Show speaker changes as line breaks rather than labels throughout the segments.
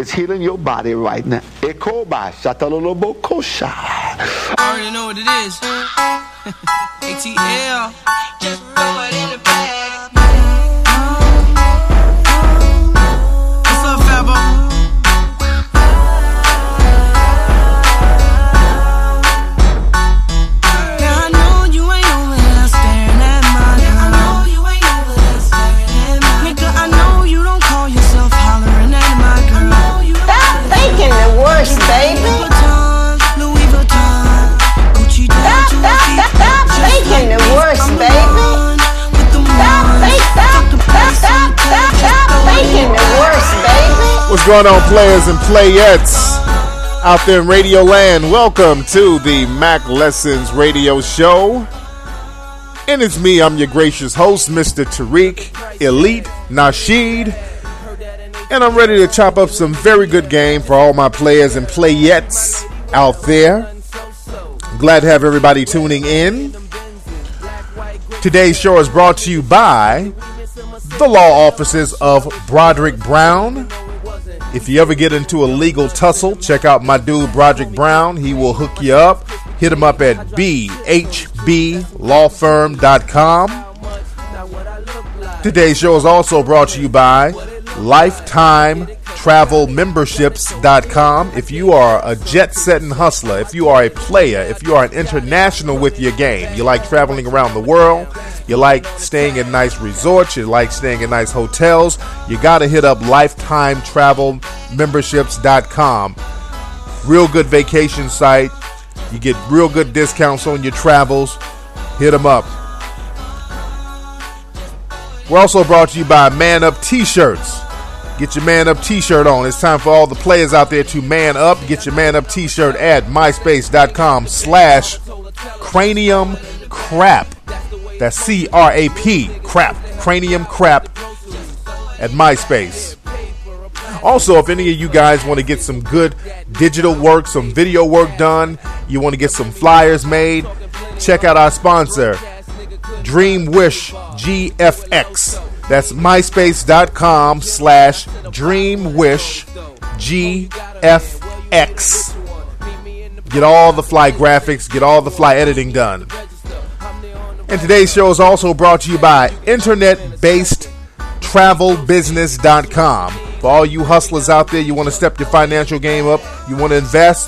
is healing your body right now. Ekoba shatalolobo kosha.
I already know what it is. ATL. Just throw it in the bag. What's up, Fabo?
What's going on, players and playettes out there in Radio Land? Welcome to the Mac Lessons Radio Show. And it's me, I'm your gracious host, Mr. Tariq Elite Nasheed. And I'm ready to chop up some very good game for all my players and playettes out there. Glad to have everybody tuning in. Today's show is brought to you by the law offices of Broderick Brown. If you ever get into a legal tussle, check out my dude Broderick Brown. He will hook you up. Hit him up at bhblawfirm.com. Today's show is also brought to you by LifetimeTravelMemberships.com. If you are a jet-setting hustler, if you are a player, if you are an international with your game, you like traveling around the world, you like staying in nice resorts, you like staying in nice hotels, you got to hit up LifetimeTravelMemberships.com. Real good vacation site. You get real good discounts on your travels. Hit them up. We're also brought to you by Man Up T-Shirts. Get your Man Up T-shirt on. It's time for all the players out there to man up. Get your Man Up T-shirt at myspace.com/cranium crap. That's C-R-A-P, crap. Cranium crap at MySpace. Also, if any of you guys want to get some good digital work, some video work done, you want to get some flyers made, check out our sponsor, Dream Wish GFX. That's myspace.com/DreamWishGFX. Get all the fly graphics, get all the fly editing done. And today's show is also brought to you by InternetBasedTravelBusiness.com. For all you hustlers out there, you want to step your financial game up, you want to invest,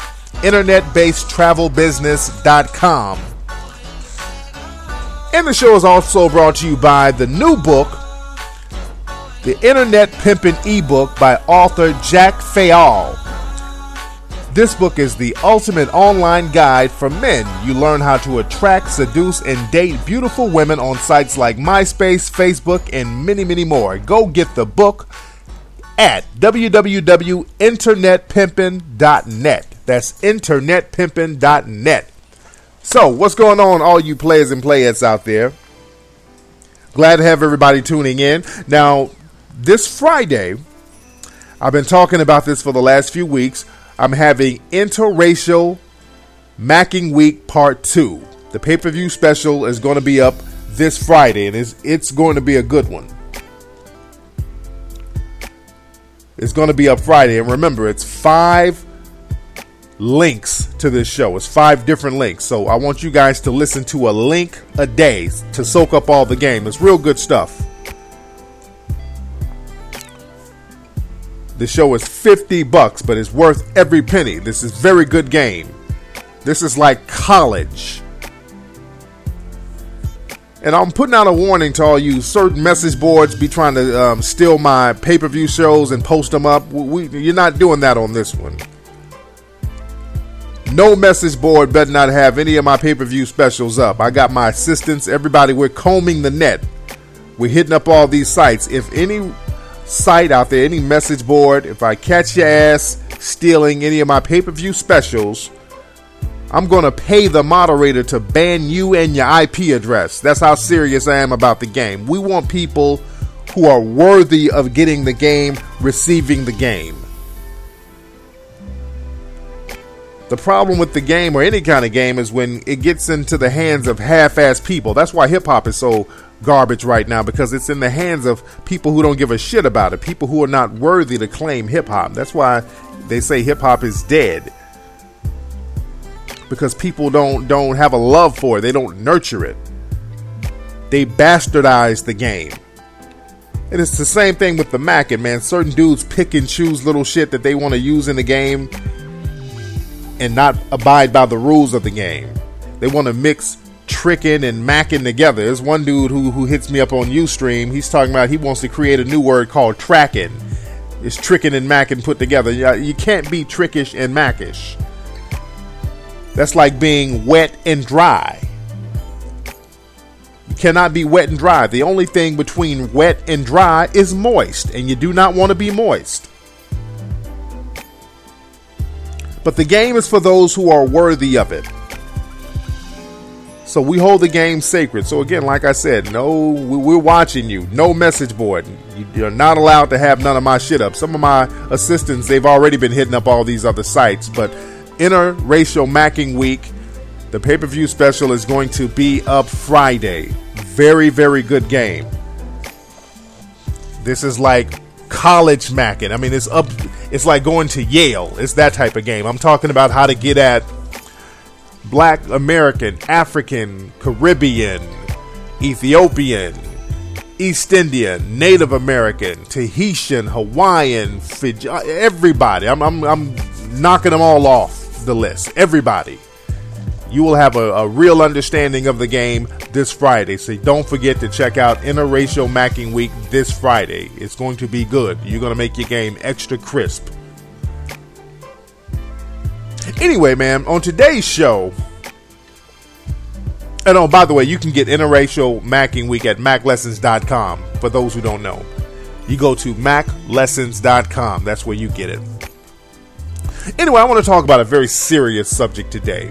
InternetBasedTravelBusiness.com. And the show is also brought to you by the new book, The Internet Pimpin' ebook by author Jack Fayal. This book is the ultimate online guide for men. You learn how to attract, seduce, and date beautiful women on sites like MySpace, Facebook, and many, many more. Go get the book at www.internetpimpin.net. That's internetpimpin.net. So, what's going on, all you players and playettes out there? Glad to have everybody tuning in. Now, this Friday, I've been talking about this for the last few weeks. I'm having Interracial Macking Week Part 2. The pay-per-view special is going to be up this Friday, and it's going to be a good one. It's going to be up Friday, and remember, it's 5 links to this show. It's 5 different links, so I want you guys to listen to a link a day to soak up all the game. It's real good stuff. The show is $50, but it's worth every penny. This is very good game. This is like college. And I'm putting out a warning to all you certain message boards be trying to steal my pay-per-view shows and post them up. You're not doing that on this one. No message board better not have any of my pay-per-view specials up. I got my assistants, everybody. We're combing the net. We're hitting up all these sites. If any site out there, any message board, if I catch your ass stealing any of my pay-per-view specials, I'm going to pay the moderator to ban you and your IP address. That's how serious I am about the game. We want people who are worthy of getting the game, receiving the game. The The problem with the game, or any kind of game, is when it gets into the hands of half-ass people. That's why hip-hop is so garbage right now, because it's in the hands of people who don't give a shit about it, people who are not worthy to claim hip-hop. That's why they say hip-hop is dead, because people don't have a love for it. They don't nurture it. They bastardize the game. And it's the same thing with the Mackin', man. Certain dudes pick and choose little shit that they want to use in the game and not abide by the rules of the game. They want to mix tricking and macking together. There's one dude who hits me up on Ustream. He's talking about he wants to create a new word called tracking. It's tricking and macking put together. You can't be trickish and mackish. That's like being wet and dry. You cannot be wet and dry. The only thing between wet and dry is moist, and you do not want to be moist. But the game is for those who are worthy of it. So we hold the game sacred. So again, like I said, no, we're watching you. No message board. You're not allowed to have none of my shit up. Some of my assistants, they've already been hitting up all these other sites. But Interracial Macking Week, the pay-per-view special, is going to be up Friday. Very, very good game. This is like college macking. I mean, it's like going to Yale. It's that type of game. I'm talking about how to get at Black American, African, Caribbean, Ethiopian, East Indian, Native American, Tahitian, Hawaiian, Fiji, everybody. I'm knocking them all off the list. Everybody. You will have a real understanding of the game this Friday. So don't forget to check out Interracial Macking Week this Friday. It's going to be good. You're going to make your game extra crisp. Anyway, man, on today's show, and oh, by the way, you can get Interracial Macking Week at maclessons.com. For those who don't know, you go to maclessons.com. That's where you get it. Anyway, I want to talk about a very serious subject today.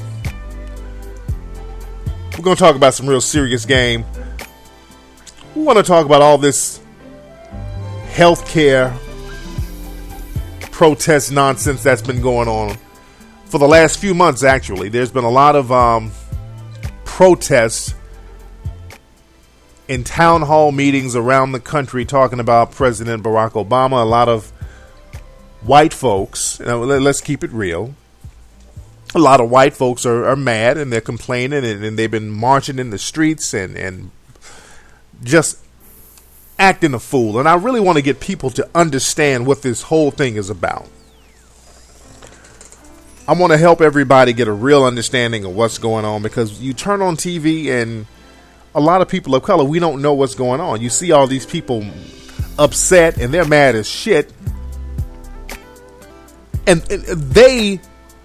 We're going to talk about some real serious game. We want to talk about all this healthcare protest nonsense that's been going on for the last few months, actually. There's been a lot of protests in town hall meetings around the country talking about President Barack Obama. A lot of white folks, let's keep it real, a lot of white folks are mad, and they're complaining, and they've been marching in the streets and just acting a fool. And I really want to get people to understand what this whole thing is about. I want to help everybody get a real understanding of what's going on, because you turn on TV and a lot of people of color, we don't know what's going on. You see all these people upset and they're mad as shit. And they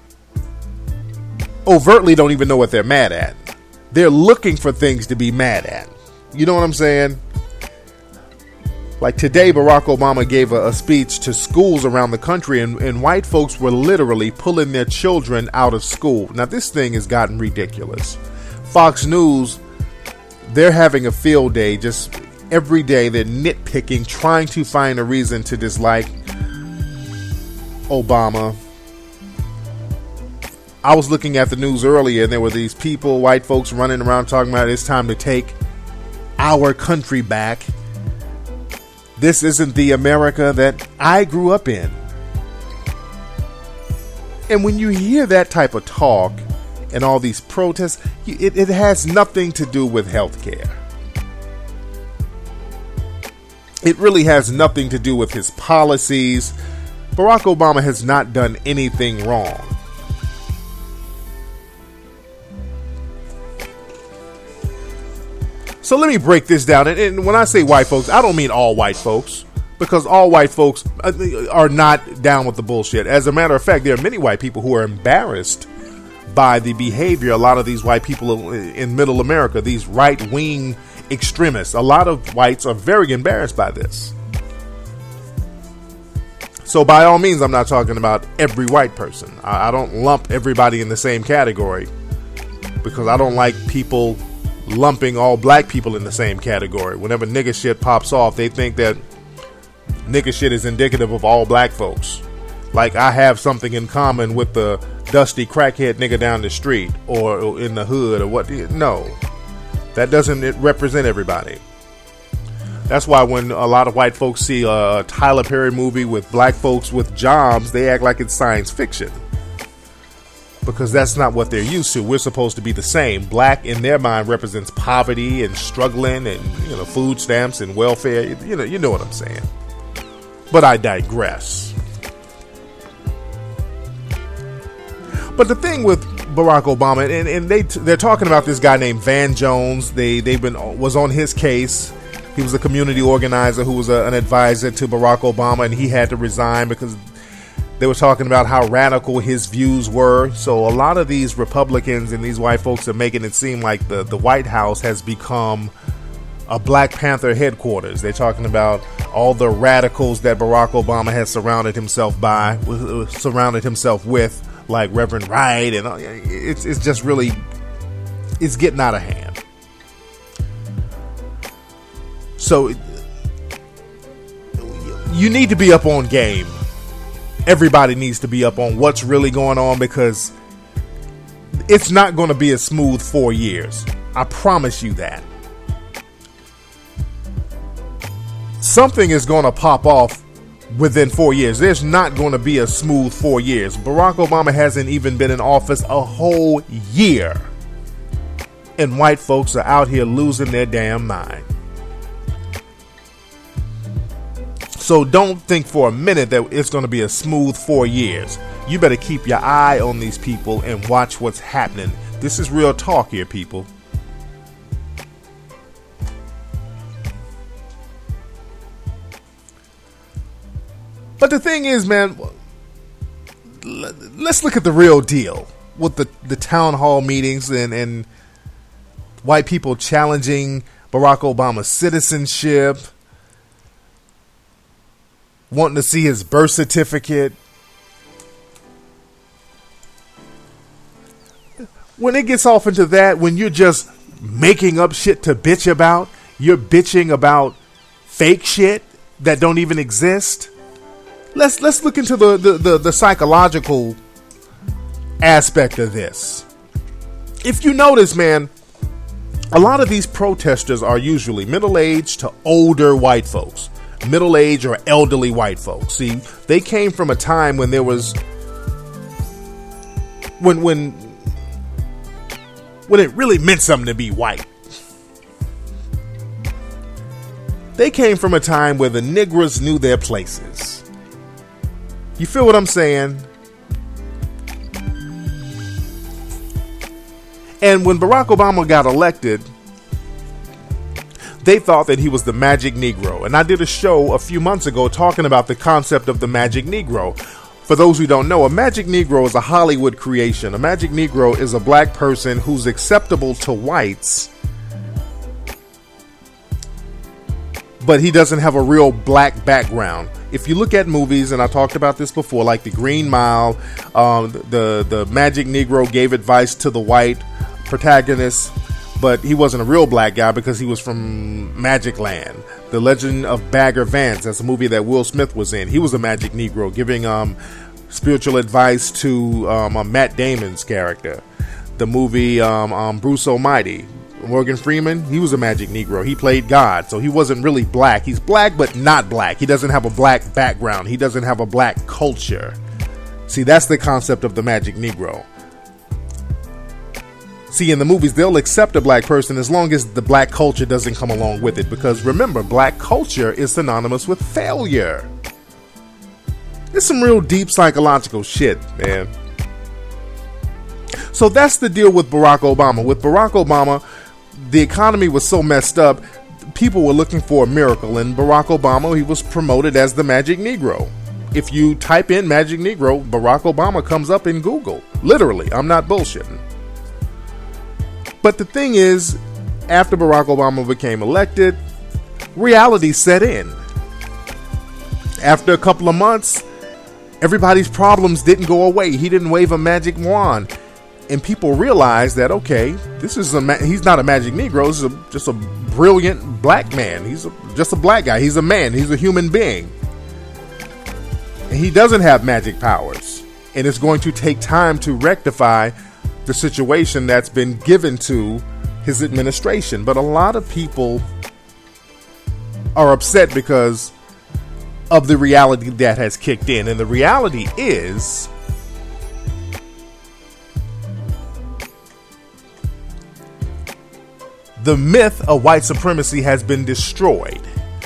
overtly don't even know what they're mad at. They're looking for things to be mad at. You know what I'm saying? Like today, Barack Obama gave a speech to schools around the country, and white folks were literally pulling their children out of school. Now, this thing has gotten ridiculous. Fox News, they're having a field day. Just every day, they're nitpicking, trying to find a reason to dislike Obama. I was looking at the news earlier, and there were these people, white folks, running around talking about it's time to take our country back. This isn't the America that I grew up in. And when you hear that type of talk and all these protests, it has nothing to do with healthcare. It really has nothing to do with his policies. Barack Obama has not done anything wrong. So let me break this down. And when I say white folks, I don't mean all white folks, because all white folks are not down with the bullshit. As a matter of fact, there are many white people who are embarrassed by the behavior. A lot of these white people in middle America, these right-wing extremists, a lot of whites are very embarrassed by this. So by all means, I'm not talking about every white person. I don't lump everybody in the same category, because I don't like people lumping all black people in the same category. Whenever nigga shit pops off, they think that nigga shit is indicative of all black folks. Like I have something in common with the dusty crackhead nigga down the street or in the hood or what. No, that doesn't represent everybody. That's why when a lot of white folks see a Tyler Perry movie with black folks with jobs, they act like it's science fiction. Because that's not what they're used to. We're supposed to be the same. Black in their mind represents poverty and struggling and, food stamps and welfare. You know what I'm saying. But I digress. But the thing with Barack Obama, and they're talking about this guy named Van Jones. Was on his case. He was a community organizer who was an advisor to Barack Obama, and he had to resign because they were talking about how radical his views were. So a lot of these Republicans and these white folks are making it seem like the White House has become a Black Panther headquarters. They're talking about all the radicals that Barack Obama has surrounded himself with, like Reverend Wright, and it's just really, it's getting out of hand. So you need to be up on game. Everybody needs to be up on what's really going on, because it's not going to be a smooth 4 years. I promise you that. Something is going to pop off within 4 years. There's not going to be a smooth 4 years. Barack Obama hasn't even been in office a whole year, and white folks are out here losing their damn mind. So don't think for a minute that it's going to be a smooth 4 years. You better keep your eye on these people and watch what's happening. This is real talk here, people. But the thing is, man, let's look at the real deal with the town hall meetings and white people challenging Barack Obama's citizenship, wanting to see his birth certificate. When it gets off into that, when you're just making up shit to bitch about, you're bitching about fake shit that don't even exist. Let's look into the psychological aspect of this. If you notice, man, a lot of these protesters are usually middle-aged to older white folks. Middle-aged or elderly white folks. See, they came from a time when there was when it really meant something to be white. They came from a time where the Negroes knew their places. You feel what I'm saying? And when Barack Obama got elected, they thought that he was the Magic Negro. And I did a show a few months ago talking about the concept of the Magic Negro. For those who don't know, a Magic Negro is a Hollywood creation. A Magic Negro is a black person who's acceptable to whites, but he doesn't have a real black background. If you look at movies, and I talked about this before, like The Green Mile, the Magic Negro gave advice to the white protagonist, but he wasn't a real black guy because he was from Magic Land. The Legend of Bagger Vance, that's a movie that Will Smith was in. He was a Magic Negro giving spiritual advice to Matt Damon's character. The movie Bruce Almighty, Morgan Freeman, he was a Magic Negro. He played God, so he wasn't really black. He's black, but not black. He doesn't have a black background. He doesn't have a black culture. See, that's the concept of the Magic Negro. See, in the movies, they'll accept a black person as long as the black culture doesn't come along with it. Because remember, black culture is synonymous with failure. It's some real deep psychological shit, man. So that's the deal with Barack Obama. With Barack Obama, the economy was so messed up, people were looking for a miracle. And Barack Obama, he was promoted as the Magic Negro. If you type in Magic Negro, Barack Obama comes up in Google. Literally, I'm not bullshitting. But the thing is, after Barack Obama became elected, reality set in. After a couple of months, everybody's problems didn't go away. He didn't wave a magic wand. And people realized that, okay, he's not a Magic Negro. This is just a brilliant black man. He's just a black guy. He's a man. He's a human being. And he doesn't have magic powers. And it's going to take time to rectify the situation that's been given to his administration. But a lot of people are upset because of the reality that has kicked in. And the reality is the myth of white supremacy has been destroyed.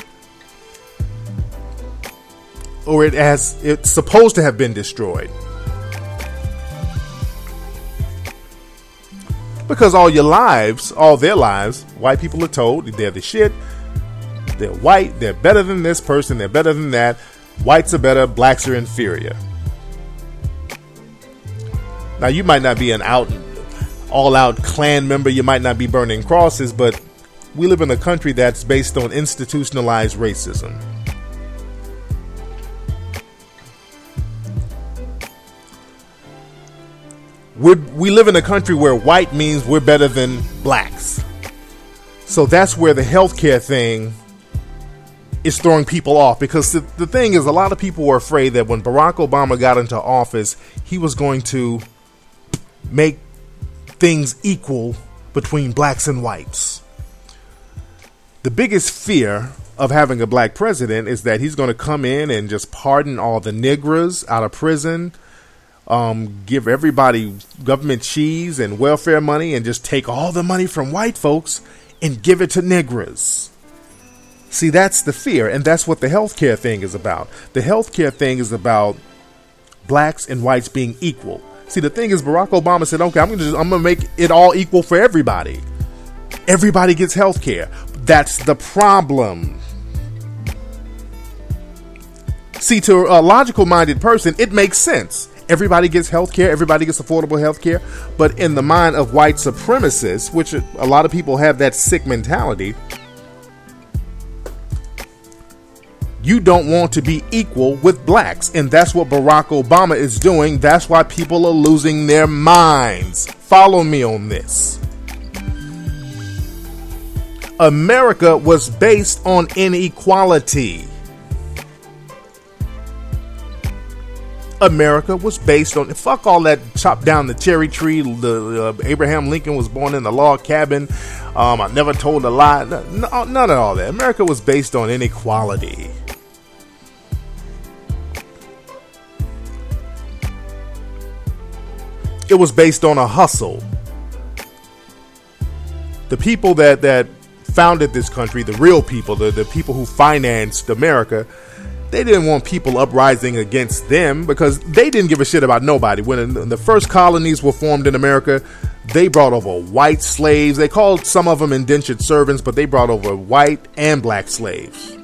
Or it's supposed to have been destroyed. Because all their lives, white people are told they're the shit. They're white. They're better than this person. They're better than that. Whites are better. Blacks are inferior. Now, you might not be an all-out Klan member. You might not be burning crosses, but we live in a country that's based on institutionalized racism. We live in a country where white means we're better than blacks. So that's where the healthcare thing is throwing people off. Because the thing is, a lot of people were afraid that when Barack Obama got into office, he was going to make things equal between blacks and whites. The biggest fear of having a black president is that he's going to come in and just pardon all the niggers out of prison, give everybody government cheese and welfare money, and just take all the money from white folks and give it to niggers. See, that's the fear, and that's what the healthcare thing is about. The healthcare thing is about blacks and whites being equal. See, the thing is, Barack Obama said, okay, I'm gonna make it all equal for everybody. Everybody gets healthcare. That's the problem. See, to a logical-minded person, it makes sense. Everybody gets healthcare. Everybody gets affordable healthcare. But in the mind of white supremacists, which a lot of people have that sick mentality, you don't want to be equal with blacks. And that's what Barack Obama is doing. That's why people are losing their minds. Follow me on this. America was based on inequality. America was based on, fuck all that chop down the cherry tree, Abraham Lincoln was born in the log cabin, I never told a lie, none of all that. America was based on inequality. It was based on a hustle. The people that founded this country, the real people, the people who financed America, they didn't want people uprising against them because they didn't give a shit about nobody. When the first colonies were formed in America, they brought over white slaves. They called some of them indentured servants, but they brought over white and black slaves.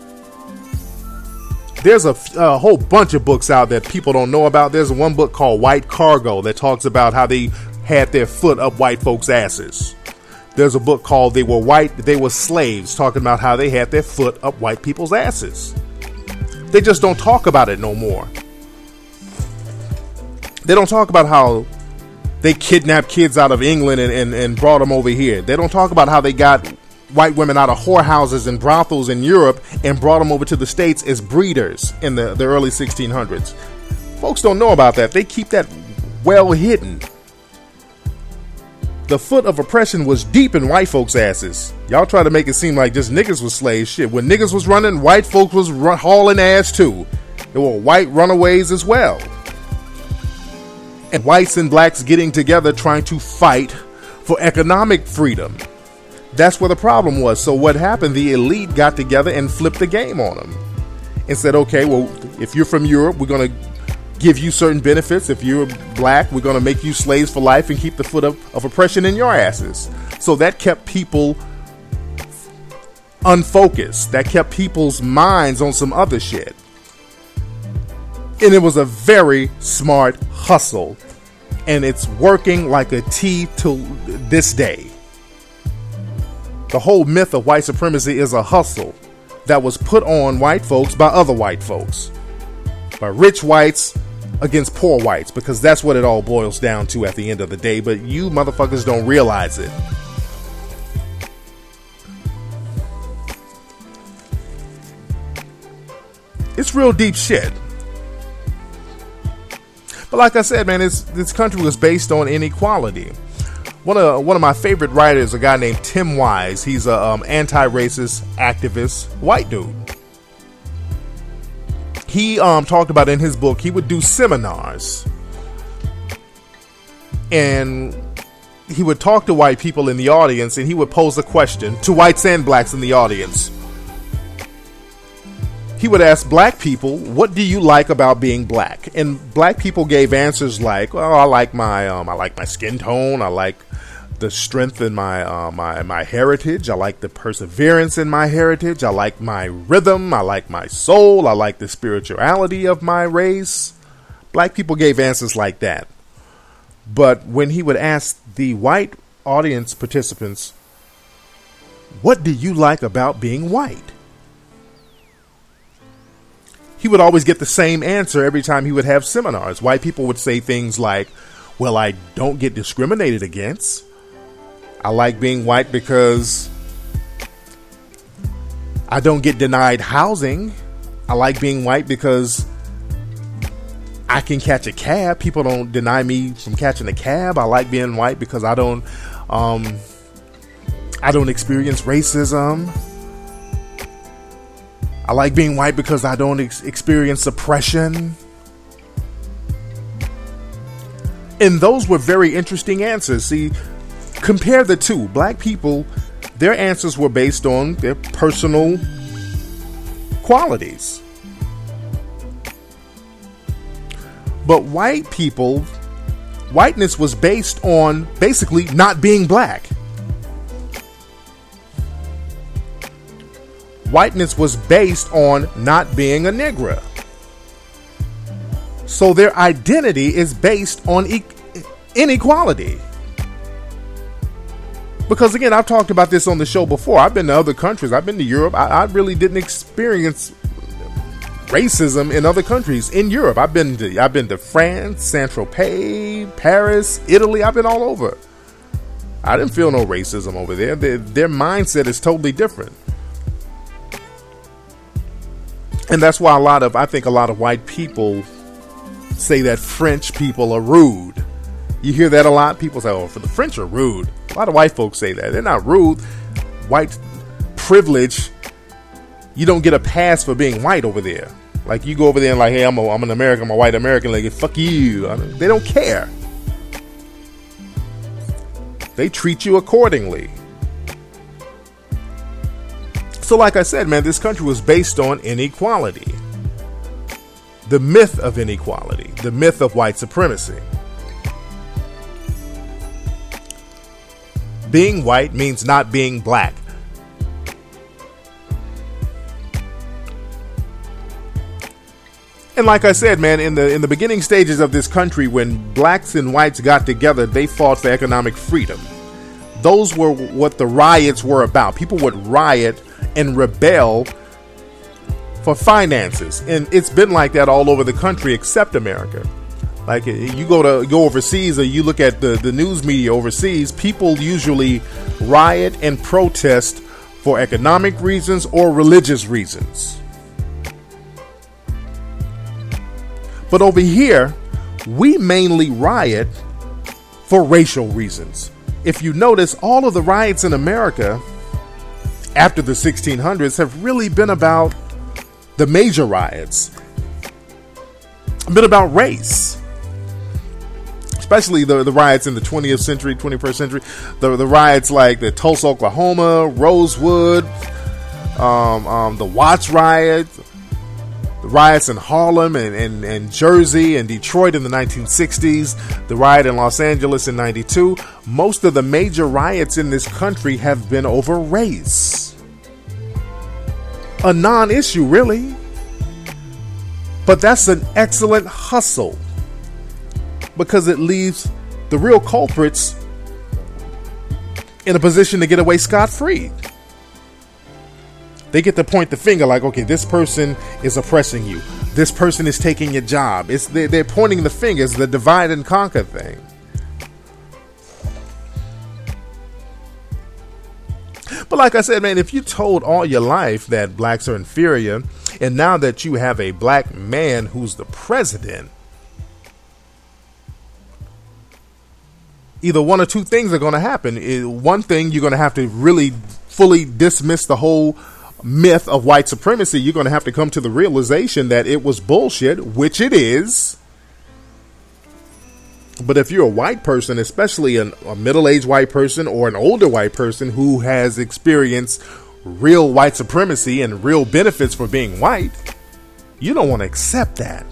There's a whole bunch of books out that people don't know about. There's one book called White Cargo that talks about how they had their foot up white folks' asses. There's a book called They Were Slaves, talking about how they had their foot up white people's asses. They just don't talk about it no more. They don't talk about how they kidnapped kids out of England and brought them over here. They don't talk about how they got white women out of whorehouses and brothels in Europe and brought them over to the States as breeders in the early 1600s. Folks don't know about that. They keep that well hidden. The foot of oppression was deep in white folks' asses. Y'all try to make it seem like just niggas was slaves. Shit, when niggas was running, white folks was hauling ass too. There were white runaways as well. And whites and blacks getting together trying to fight for economic freedom. That's where the problem was. So what happened? The elite got together and flipped the game on them and said, okay, well, if you're from Europe, we're going to give you certain benefits. If you're black, we're going to make you slaves for life and keep the foot of oppression in your asses. So that kept people unfocused. That kept people's minds on some other shit. And it was a very smart hustle. And it's working like a T till this day. The whole myth of white supremacy is a hustle that was put on white folks by other white folks. By rich whites against poor whites, because that's what it all boils down to at the end of the day, but you motherfuckers don't realize it. It's real deep shit. But like I said, man, this country was based on inequality. One of my favorite writers, a guy named Tim Wise. He's a anti-racist activist, white dude. He talked about in his book, he would do seminars. And he would talk to white people in the audience, and he would pose a question to whites and blacks in the audience. He would ask black people, what do you like about being black? And black people gave answers like, well, I like my skin tone. I like the strength in my heritage. I like the perseverance in my heritage. I like my rhythm. I like my soul. I like the spirituality of my race. Black people gave answers like that. But when he would ask the white audience participants, what do you like about being white? He would always get the same answer every time he would have seminars. White people would say things like, well, I don't get discriminated against. I like being white because I don't get denied housing. I like being white because I can catch a cab. People don't deny me from catching a cab. I like being white because I don't experience racism. I like being white because I don't experience oppression. And those were very interesting answers. See, compare the two. Black people, their answers were based on their personal qualities. But white people, whiteness was based on basically not being black. Whiteness was based on not being a Negro. So their identity is based on inequality. Because again, I've talked about this on the show before. I've been to other countries. I've been to Europe. I really didn't experience racism in other countries. In Europe, I've been to France, Saint-Tropez, Paris, Italy. I've been all over. I didn't feel no racism over there. Their mindset is totally different. And that's why I think a lot of white people say that French people are rude. You hear that a lot. People say, oh, the French are rude. A lot of white folks say that. They're not rude. White privilege, you don't get a pass for being white over there. Like you go over there and like, hey, I'm an American, I'm a white American. Like, fuck you. They don't care. They treat you accordingly. So like I said, man, this country was based on inequality. The myth of inequality. The myth of white supremacy. Being white means not being black. And like I said, man, in the beginning stages of this country, when blacks and whites got together, they fought for economic freedom. Those were what the riots were about. People would riot and rebel for finances. And it's been like that all over the country except America. Like you go overseas or you look at the news media overseas, people usually riot and protest for economic reasons or religious reasons. But over here, we mainly riot for racial reasons. If you notice, all of the riots in America after the 1600s have really been about the major riots, been about race. Especially the riots in the 20th century, 21st century. The riots like the Tulsa, Oklahoma, Rosewood, the Watts riot, the riots in Harlem and Jersey and Detroit in the 1960s, the riot in Los Angeles in 92. Most of the major riots in this country have been over race. A non-issue, really. But that's an excellent hustle, because it leaves the real culprits in a position to get away scot-free. They get to point the finger like, okay, this person is oppressing you. This person is taking your job. They're pointing the fingers, the divide and conquer thing. But like I said, man, if you told all your life that blacks are inferior, and now that you have a black man who's the president, either one or two things are going to happen. One thing, you're going to have to really fully dismiss the whole myth of white supremacy. You're going to have to come to the realization that it was bullshit, which it is. But if you're a white person, especially a middle-aged white person or an older white person who has experienced real white supremacy and real benefits for being white, you don't want to accept that.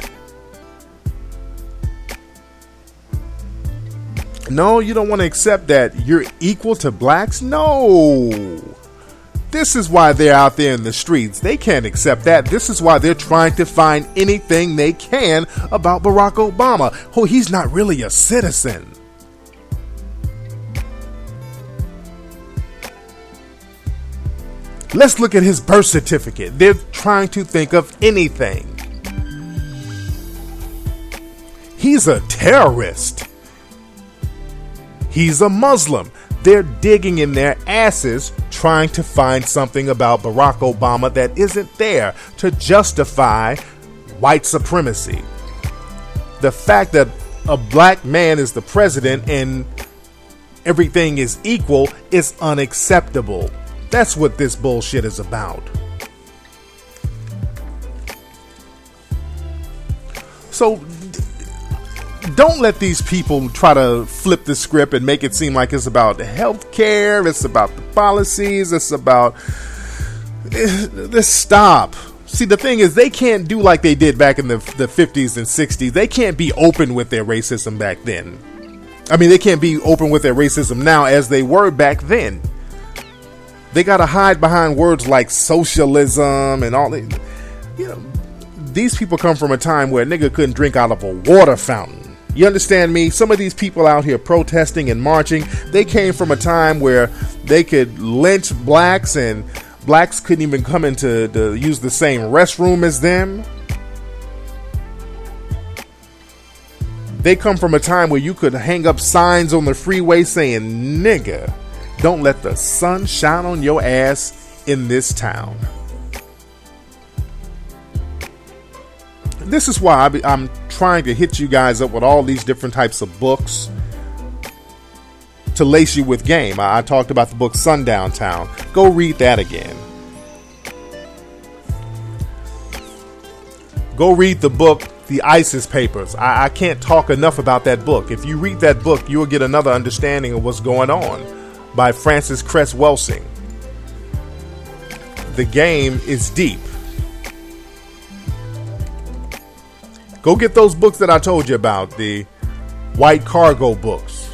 No, you don't want to accept that you're equal to blacks. No. This is why they're out there in the streets. They can't accept that. This is why they're trying to find anything they can about Barack Obama. Oh, he's not really a citizen. Let's look at his birth certificate. They're trying to think of anything. He's a terrorist. He's a Muslim. They're digging in their asses trying to find something about Barack Obama that isn't there to justify white supremacy. The fact that a black man is the president and everything is equal is unacceptable. That's what this bullshit is about. So don't let these people try to flip the script and make it seem like it's about health care, it's about the policies, it's about... Stop. See, the thing is, they can't do like they did back in the 50s and 60s. They can't be open with their racism back then. I mean, they can't be open with their racism now as they were back then. They got to hide behind words like socialism and all that. You know, these people come from a time where a nigga couldn't drink out of a water fountain. You understand me? Some of these people out here protesting and marching, they came from a time where they could lynch blacks and blacks couldn't even come into to use the same restroom as them. They come from a time where you could hang up signs on the freeway saying, nigga, don't let the sun shine on your ass in this town. This is why I'm trying to hit you guys up with all these different types of books to lace you with game. I talked about the book Sundown Town. Go read that again. Go read the book The ISIS Papers. I can't talk enough about that book. If you read that book, you'll get another understanding of what's going on, by Francis Cress Welsing. The game is deep. Go get those books that I told you about, the White Cargo books.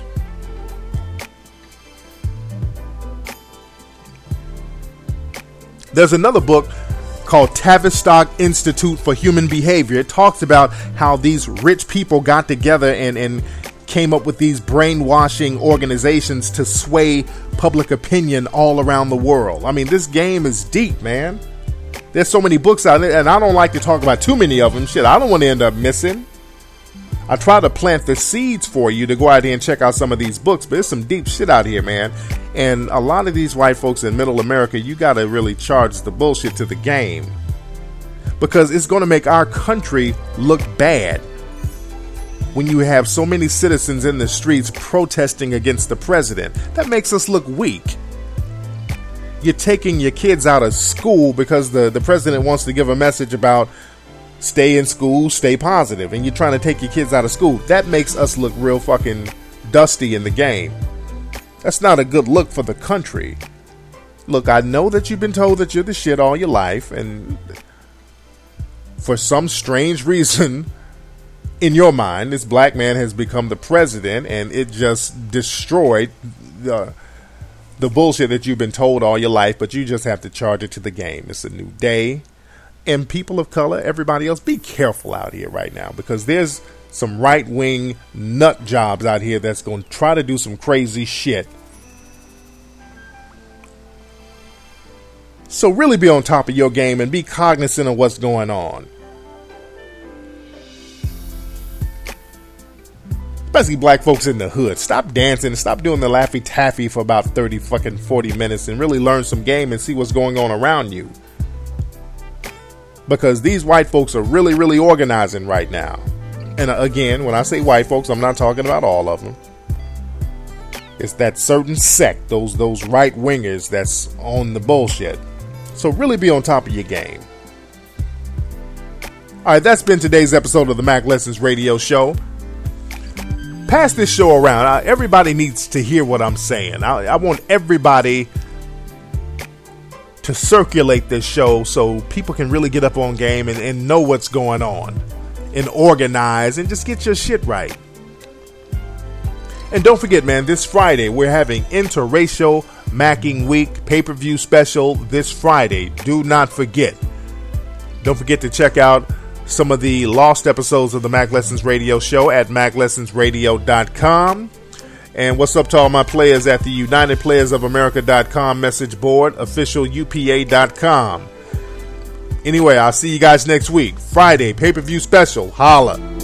There's another book called Tavistock Institute for Human Behavior. It talks about how these rich people got together and came up with these brainwashing organizations to sway public opinion all around the world. I mean, this game is deep, man. There's so many books out there, and I don't like to talk about too many of them. Shit, I don't want to end up missing. I try to plant the seeds for you to go out here and check out some of these books, but there's some deep shit out here, man. And a lot of these white folks in middle America, you got to really charge the bullshit to the game, because it's going to make our country look bad when you have so many citizens in the streets protesting against the president. That makes us look weak. You're taking your kids out of school because the president wants to give a message about stay in school, stay positive, and you're trying to take your kids out of school. That makes us look real fucking dusty in the game. That's not a good look for the country. Look, I know that you've been told that you're the shit all your life, and for some strange reason in your mind, this black man has become the president, and it just destroyed the bullshit that you've been told all your life, but you just have to charge it to the game. It's a new day. And people of color, everybody else, be careful out here right now, because there's some right-wing nut jobs out here that's going to try to do some crazy shit. So really be on top of your game and be cognizant of what's going on. Especially black folks in the hood. Stop dancing. Stop doing the Laffy Taffy for about 40 minutes and really learn some game and see what's going on around you. Because these white folks are really, really organizing right now. And again, when I say white folks, I'm not talking about all of them. It's that certain sect, those right wingers that's on the bullshit. So really be on top of your game. All right, that's been today's episode of the Mac Lessons Radio Show. Pass this show around. Everybody needs to hear what I'm saying. I want everybody to circulate this show so people can really get up on game and know what's going on and organize and just get your shit right. And don't forget, man, this Friday we're having Interracial Macking Week pay-per-view special this Friday. Do not forget. Don't forget to check out some of the lost episodes of the Mac Lessons Radio Show at MacLessonsRadio.com. And what's up to all my players at the UnitedPlayersOfAmerica.com message board, official UPA.com. Anyway, I'll see you guys next week. Friday, pay-per-view special. Holla.